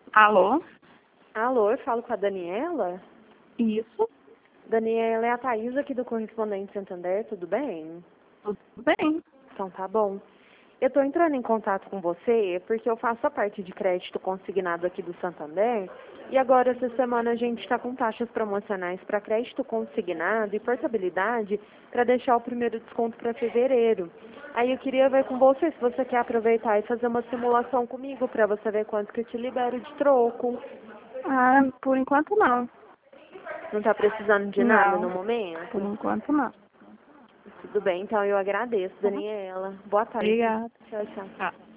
Alô? Alô, eu falo com a Daniela? Isso? Daniela, é a Thaís aqui do Correspondente Santander, tudo bem? Tudo bem. Então tá bom. Eu tô entrando em contato com você porque eu faço a parte de crédito consignado aqui do Santander e agora essa semana a gente está com taxas promocionais para crédito consignado e portabilidade para deixar o primeiro desconto para fevereiro. Aí eu queria ver com você se você quer aproveitar e fazer uma simulação comigo para você ver quanto que eu te libero de troco. Ah, por enquanto não. Não está precisando de nada no Não, por momento? enquanto não. Tudo bem, então eu agradeço, Tá? Daniela. Boa tarde. Obrigada. Tchau, tchau. Tá.